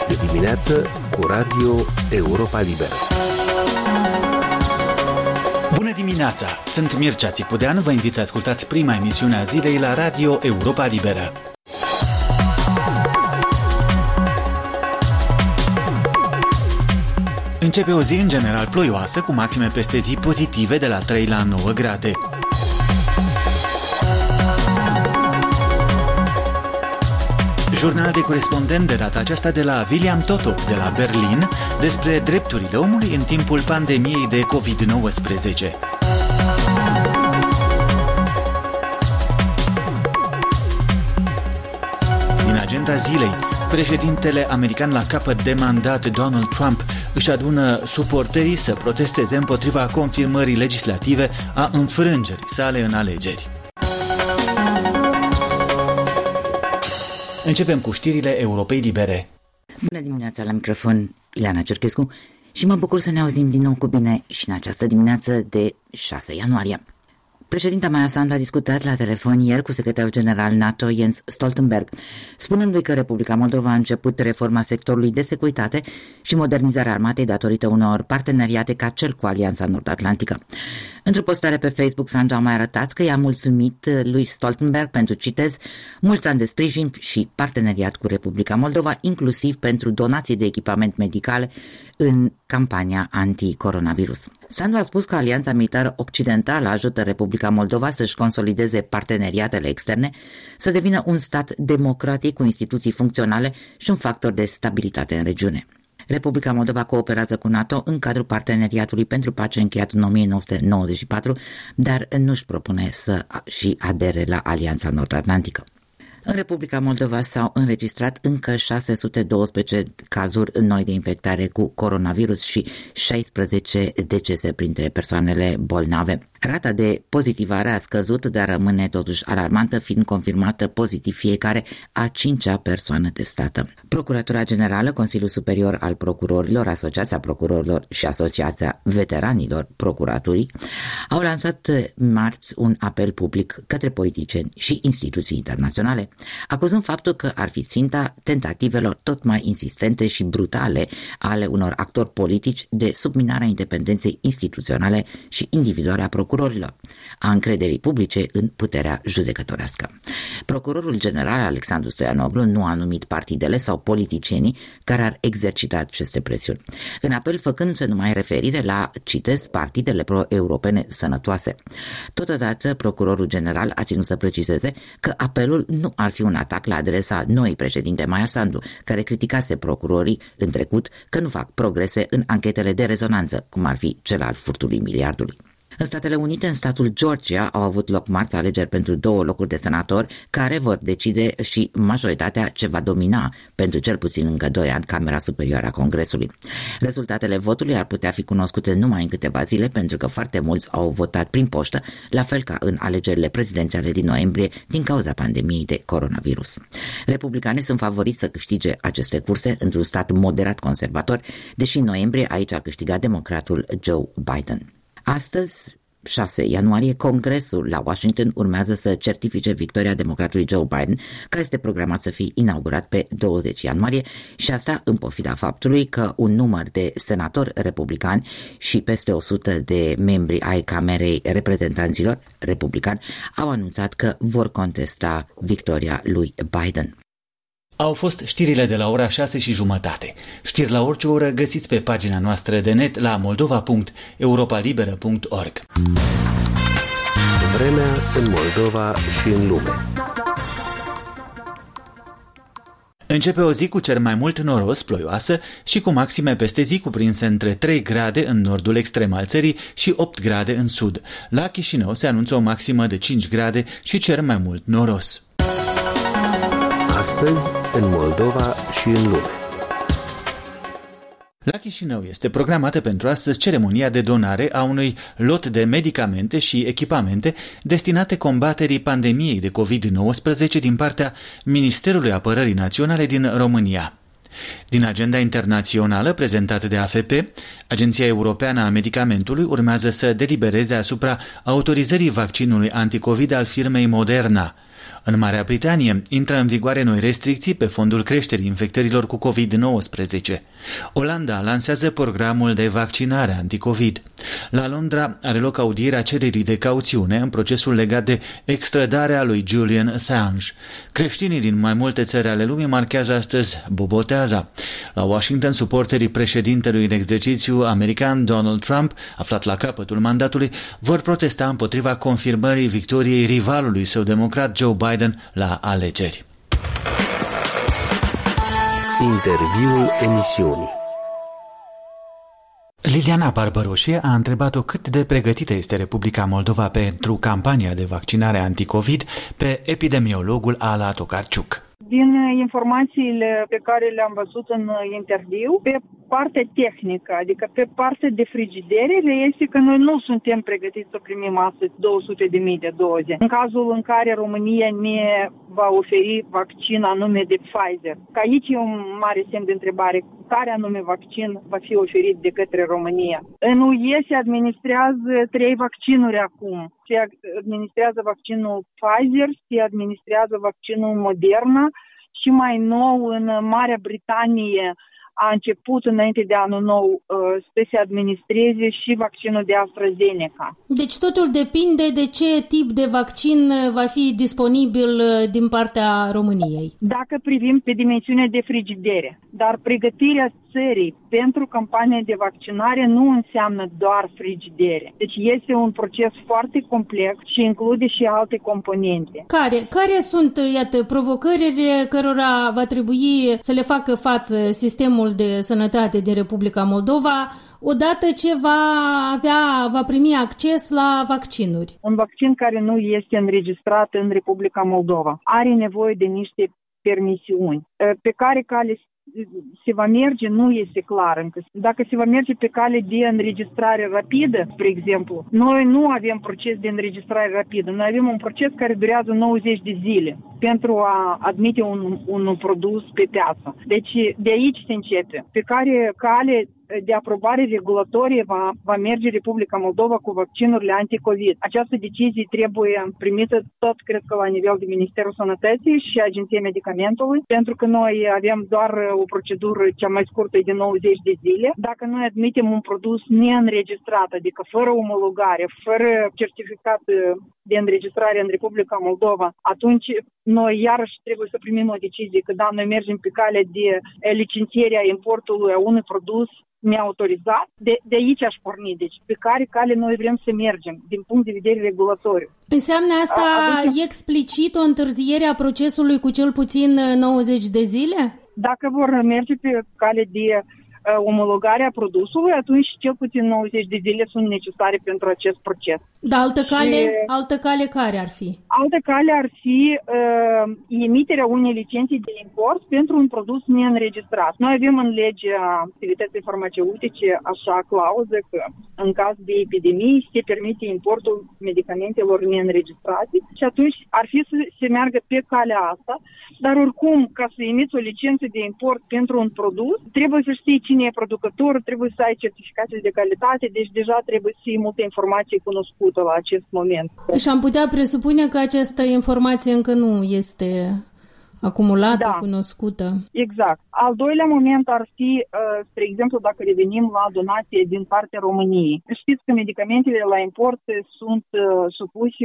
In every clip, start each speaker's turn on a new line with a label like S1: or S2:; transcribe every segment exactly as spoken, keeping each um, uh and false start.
S1: de dimineață cu Radio Europa Liberă.
S2: Bună dimineața! Sunt Mircea Țipudean, vă invit să ascultați prima emisiune a zilei la Radio Europa Liberă. Începe o zi în general ploioasă, cu maxime peste zi pozitive de la trei la nouă grade. Jurnal de corespondent de data aceasta de la William Totop de la Berlin despre drepturile omului în timpul pandemiei de covid nouăsprezece. Din agenda zilei, președintele american la capăt de mandat Donald Trump își adună suporterii să protesteze împotriva confirmării legislative a înfrângerii sale în alegeri. Începem cu știrile Europei Libere.
S3: Bună dimineața, la microfon Ileana Cerchescu și mă bucur să ne auzim din nou cu bine și în această dimineață de șase ianuarie. Președinta Maia Sandu a discutat la telefon ieri cu secretarul general NATO Jens Stoltenberg, spunându-i că Republica Moldova a început reforma sectorului de securitate și modernizarea armatei datorită unor parteneriate ca cel cu Alianța Nord-Atlantică. Într-o postare pe Facebook, Sandu a mai arătat că i-a mulțumit lui Stoltenberg pentru, citez, mulți ani de sprijin și parteneriat cu Republica Moldova, inclusiv pentru donații de echipament medical în campania anti-coronavirus. Sandu a spus că Alianța Militară Occidentală ajută Republica Moldova să-și consolideze parteneriatele externe, să devină un stat democratic cu instituții funcționale și un factor de stabilitate în regiune. Republica Moldova cooperează cu NATO în cadrul Parteneriatului pentru Pace încheiat în o mie nouă sute nouăzeci și patru, dar nu-și propune să și adere la Alianța Nord-Atlantică. În Republica Moldova s-au înregistrat încă șase sute doisprezece cazuri noi de infectare cu coronavirus și șaisprezece decese printre persoanele bolnave. Rata de pozitivare a scăzut, dar rămâne totuși alarmantă, fiind confirmată pozitiv fiecare a cincea persoană testată. Procuratura Generală, Consiliul Superior al Procurorilor, Asociația Procurorilor și Asociația Veteranilor Procuraturii au lansat marți un apel public către politicieni și instituții internaționale, acuzând faptul că ar fi ținta tentativelor tot mai insistente și brutale ale unor actori politici de subminarea independenței instituționale și individuale a procurorilor, a încrederii publice în puterea judecătorească. Procurorul general Alexandru Stoianoglu nu a numit partidele sau politicienii care ar exercita aceste presiuni, în apel făcându-se numai referire la, citez, partidele pro-europene sănătoase. Totodată, procurorul general a ținut să precizeze că apelul nu ar fi un atac la adresa noii președinte Maia Sandu, care criticase procurorii în trecut că nu fac progrese în anchetele de rezonanță, cum ar fi cel al furtului miliardului. În Statele Unite, în statul Georgia, au avut loc marți alegeri pentru două locuri de senatori care vor decide și majoritatea ce va domina pentru cel puțin încă doi ani Camera Superioară a Congresului. Rezultatele votului ar putea fi cunoscute numai în câteva zile, pentru că foarte mulți au votat prin poștă, la fel ca în alegerile prezidențiale din noiembrie din cauza pandemiei de coronavirus. Republicanii sunt favoriți să câștige aceste curse într-un stat moderat conservator, deși în noiembrie aici a câștigat democratul Joe Biden. Astăzi, șase ianuarie, Congresul la Washington urmează să certifice victoria democratului Joe Biden, care este programat să fie inaugurat pe douăzeci ianuarie, și asta în pofida faptului că un număr de senatori republicani și peste o sută de membri ai Camerei Reprezentanților republicani au anunțat că vor contesta victoria lui Biden.
S2: Au fost știrile de la ora șase și jumătate. Știri la orice oră găsiți pe pagina noastră de net la moldova punct europa liberă punct org.
S1: Vremea în Moldova și în lume.
S2: Începe o zi cu cer mai mult noros, ploioasă și cu maxime peste zi cuprinse între trei grade în nordul extrem al țării și opt grade în sud. La Chișinău se anunță o maximă de cinci grade și cer mai mult noros.
S1: Astăzi, în Moldova și în lume.
S2: La Chișinău este programată pentru astăzi ceremonia de donare a unui lot de medicamente și echipamente destinate combaterii pandemiei de covid nouăsprezece din partea Ministerului Apărării Naționale din România. Din agenda internațională prezentată de A F P, Agenția Europeană a Medicamentului urmează să delibereze asupra autorizării vaccinului anticovid al firmei Moderna. În Marea Britanie intră în vigoare noi restricții pe fondul creșterii infectărilor cu covid nouăsprezece. Olanda lansează programul de vaccinare anticovid. La Londra are loc audierea cererii de cauțiune în procesul legat de extradarea lui Julian Assange. Creștinii din mai multe țări ale lumii marchează astăzi Boboteaza. La Washington, suporterii președintelui în exercițiu american Donald Trump, aflat la capătul mandatului, vor protesta împotriva confirmării victoriei rivalului său democrat Joe Biden la alegeri.
S1: Interviul emisiunii.
S2: Liliana Barbaroșie a întrebat-o cât de pregătită este Republica Moldova pentru campania de vaccinare anticovid pe epidemiologul Ala Tokarczuk.
S4: Din informațiile pe care le-am văzut în interviu, pe partea tehnică, adică pe partea de frigidere, reiese că noi nu suntem pregătiți să primim astăzi două sute de mii de doze. În cazul în care România ne va oferi vaccin anume de Pfizer. Că aici e un mare semn de întrebare. Care anume vaccin va fi oferit de către România? În U E se administrează trei vaccinuri acum. Se administrează vaccinul Pfizer, se administrează vaccinul Moderna și mai nou în Marea Britanie a început înainte de anul nou să se administreze și vaccinul de AstraZeneca.
S5: Deci totul depinde de ce tip de vaccin va fi disponibil din partea României.
S4: Dacă privim pe dimensiunea de frigidere, dar pregătirea țării pentru campania de vaccinare nu înseamnă doar frigidere. Deci este un proces foarte complex și include și alte componente.
S5: Care? Care sunt, iată, provocările cărora va trebui să le facă față sistemul de sănătate din Republica Moldova odată ce va avea, va primi acces la vaccinuri?
S4: Un vaccin care nu este înregistrat în Republica Moldova are nevoie de niște permisiuni. Pe care cale se va merge nu este clar încă. Dacă se va merge pe cale de înregistrare rapidă, spre exemplu, noi nu avem proces de înregistrare rapidă. Noi avem un proces care durează nouăzeci de zile pentru a admite un, un produs pe piață. Deci de aici se începe. Pe care cale de aprobare regulatorie va, va merge Republica Moldova cu vaccinurile anticovid. Această decizie trebuie primită tot, cred că, la nivel de Ministerul Sănătății și Agenția Medicamentului, pentru că noi avem doar o procedură cea mai scurtă de nouăzeci de zile. Dacă noi admitem un produs neînregistrat, adică fără omologare, fără certificat de înregistrare în Republica Moldova, atunci noi iarăși trebuie să primim o decizie că da, noi mergem pe calea de licențiere a importului a unui produs neautorizat. De, de aici aș porni. Deci pe care cale noi vrem să mergem din punct de vedere regulatoriu.
S5: Înseamnă asta a, adică, explicit o întârziere a procesului cu cel puțin nouăzeci de zile? Dacă
S4: vor merge pe cale de omologarea produsului, atunci cel puțin nouăzeci de zile sunt necesare pentru acest proces.
S5: Dar altă cale, și, altă cale care ar fi?
S4: Altă cale ar fi uh, emiterea unei licențe de import pentru un produs neînregistrat. Noi avem în legea activității farmaceutice așa clauză că în caz de epidemie se permite importul medicamentelor neînregistrate și atunci ar fi să se meargă pe calea asta, dar oricum, ca să emiți o licență de import pentru un produs, trebuie să știi cine e producător, trebuie să ai certificații de calitate, deci deja trebuie să iei multe informații cunoscută la acest moment.
S5: Și am putea presupune că această informație încă nu este acumulată, da, cunoscută.
S4: Exact. Al doilea moment ar fi, spre exemplu, dacă revenim la donație din partea României. Știți că medicamentele la import sunt supuse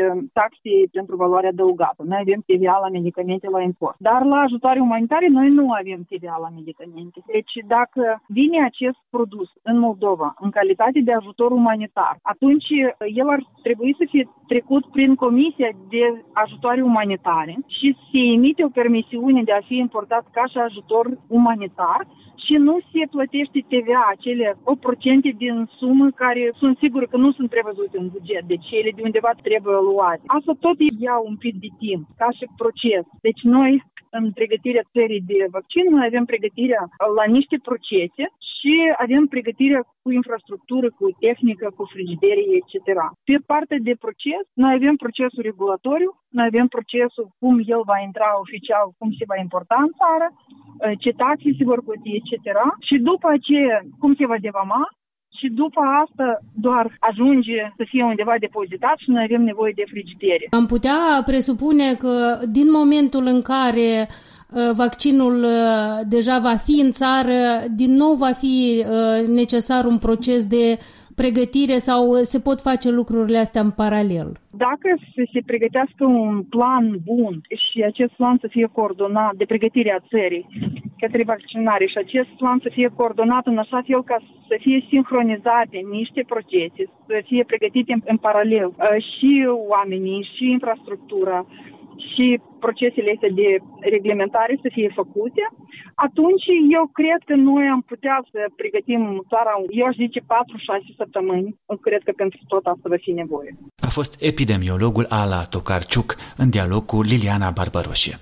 S4: taxe pentru valoare adăugată. Noi avem T V A la medicamente la import. Dar la ajutoare umanitare noi nu avem T V A la medicamente. Deci dacă vine acest produs în Moldova în calitate de ajutor umanitar, atunci el ar trebui să fie trecut prin Comisia de Ajutoare Umanitare și se emite o permisiune de a fi importat ca și ajutor umanitar și nu se plătește T V A, acele opt la sută din sumă care sunt sigur că nu sunt prevăzute în buget, deci ele de undeva trebuie luate. Asta tot ia un pic de timp, ca și proces. Deci noi, în pregătirea țării de vaccin, noi avem pregătirea la niște procese și avem pregătirea cu infrastructură, cu tehnică, cu frigidere, et cetera. Pe partea de proces, noi avem procesul regulatoriu, noi avem procesul cum el va intra oficial, cum se va importa în țară, ce taxe se vor plăti, et cetera. Și după aceea, cum se va devama și după asta doar ajunge să fie undeva depozitat și noi avem nevoie de frigidere.
S5: Am putea presupune că din momentul în care vaccinul deja va fi în țară, din nou va fi necesar un proces de pregătire sau se pot face lucrurile astea în paralel?
S4: Dacă se pregătească un plan bun și acest plan să fie coordonat de pregătirea țării către vaccinare și acest plan să fie coordonat în așa fel ca să fie sincronizate niște procese, să fie pregătite în, în paralel și oamenii și infrastructura și procesele astea de reglementare să fie făcute, atunci eu cred că noi am putea să pregătim țara, eu aș zice patru șase săptămâni, cred că pentru tot asta va fi nevoie.
S2: A fost epidemiologul Ala Tokarciuc în dialog cu Liliana Barbaroșie.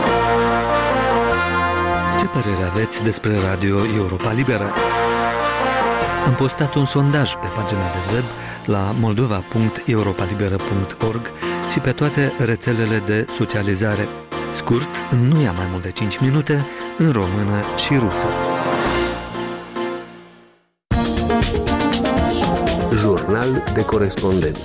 S1: Ce părere aveți despre Radio Europa Liberă? Am postat un sondaj pe pagina de web la moldova punct europa liberă punct org și pe toate rețelele de socializare. Scurt, nu ia mai mult de cinci minute, în română și rusă.
S6: Jurnal de corespondent.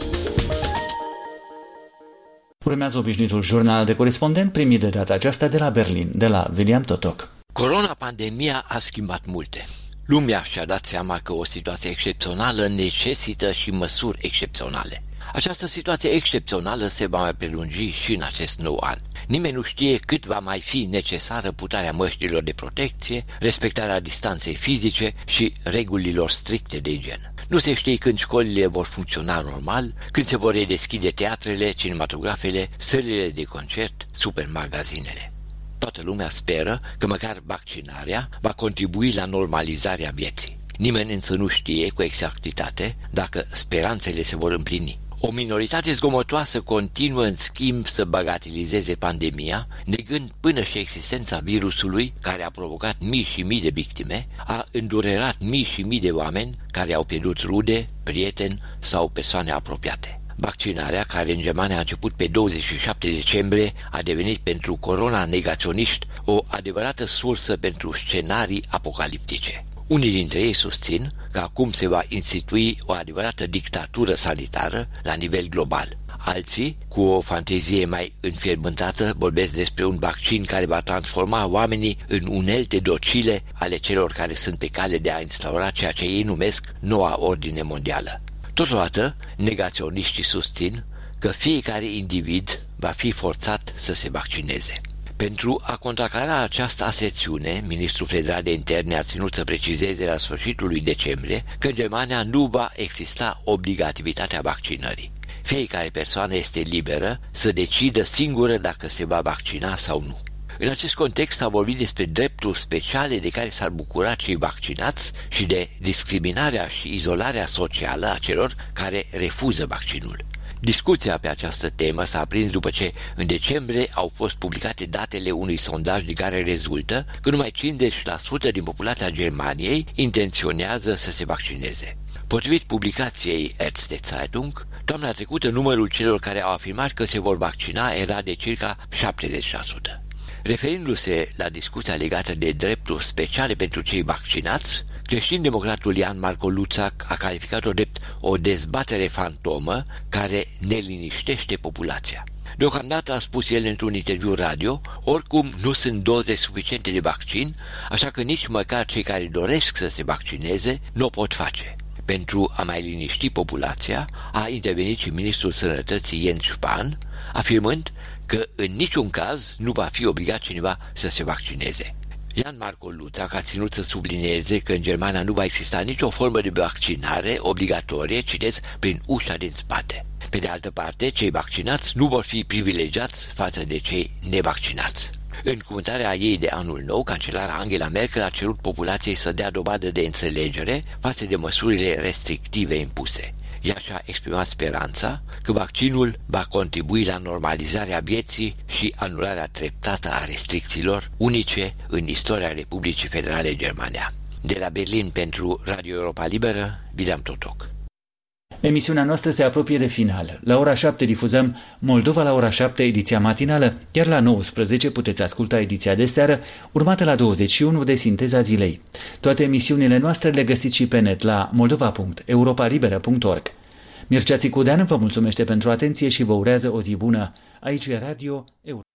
S2: Urmează obișnuitul jurnal de corespondent primit de data aceasta de la Berlin, de la William Totok.
S7: Corona-pandemia a schimbat multe. Lumea și-a dat seama că o situație excepțională necesită și măsuri excepționale. Această situație excepțională se va mai prelungi și în acest nou an. Nimeni nu știe cât va mai fi necesară purtarea măștilor de protecție, respectarea distanței fizice și regulilor stricte de igienă. Nu se știe când școlile vor funcționa normal, când se vor redeschide teatrele, cinematografele, sălile de concert, supermagazinele. Toată lumea speră că măcar vaccinarea va contribui la normalizarea vieții. Nimeni însă nu știe cu exactitate dacă speranțele se vor împlini. O minoritate zgomotoasă continuă în schimb să bagatelizeze pandemia, negând până și existența virusului care a provocat mii și mii de victime, a îndurerat mii și mii de oameni care au pierdut rude, prieteni sau persoane apropiate. Vaccinarea, care în Germania a început pe douăzeci și șapte decembrie, a devenit pentru corona-negaționiști o adevărată sursă pentru scenarii apocaliptice. Unii dintre ei susțin că acum se va institui o adevărată dictatură sanitară la nivel global. Alții, cu o fantezie mai înfierbântată, vorbesc despre un vaccin care va transforma oamenii în unelte docile ale celor care sunt pe cale de a instaura ceea ce ei numesc noua ordine mondială. Totodată, negaționiștii susțin că fiecare individ va fi forțat să se vaccineze. Pentru a contracara această aserțiune, ministrul federal de interne a ținut să precizeze la sfârșitul lui decembrie că în Germania nu va exista obligativitatea vaccinării. Fiecare persoană este liberă să decidă singură dacă se va vaccina sau nu. În acest context a vorbit despre drepturi speciale de care s-ar bucura cei vaccinați și de discriminarea și izolarea socială a celor care refuză vaccinul. Discuția pe această temă s-a aprins după ce în decembrie au fost publicate datele unui sondaj din care rezultă că numai cincizeci la sută din populația Germaniei intenționează să se vaccineze. Potrivit publicației Ärzte Zeitung, toamna trecută numărul celor care au afirmat că se vor vaccina era de circa șaptezeci la sută. Referindu-se la discuția legată de drepturi speciale pentru cei vaccinați, creștin-democratul Jan Marco Luțac a calificat-o drept o dezbatere fantomă care neliniștește populația. Deocamdată, a spus el într-un interviu radio, oricum nu sunt doze suficiente de vaccin, așa că nici măcar cei care doresc să se vaccineze nu o pot face. Pentru a mai liniști populația, a intervenit și ministrul Sănătății Jens Spahn, afirmând că în niciun caz nu va fi obligat cineva să se vaccineze. Jan Marco Luțac a ținut să sublinieze că în Germania nu va exista nicio formă de vaccinare obligatorie, citez, prin ușa din spate. Pe de altă parte, cei vaccinați nu vor fi privilegiați față de cei nevaccinați. În cuvântarea ei de anul nou, cancelara Angela Merkel a cerut populației să dea dovadă de înțelegere față de măsurile restrictive impuse. Ea și-a exprimat speranța că vaccinul va contribui la normalizarea vieții și anularea treptată a restricțiilor unice în istoria Republicii Federale Germania. De la Berlin pentru Radio Europa Liberă, William Totok.
S2: Emisiunea noastră se apropie de final. La ora șapte difuzăm Moldova la ora șapte, ediția matinală, iar la nouăsprezece puteți asculta ediția de seară, urmată la douăzeci și unu de Sinteza zilei. Toate emisiunile noastre le găsiți și pe net la moldova punct europa liberă punct org. Mircea Țicudean vă mulțumește pentru atenție și vă urează o zi bună. Aici e Radio Europa.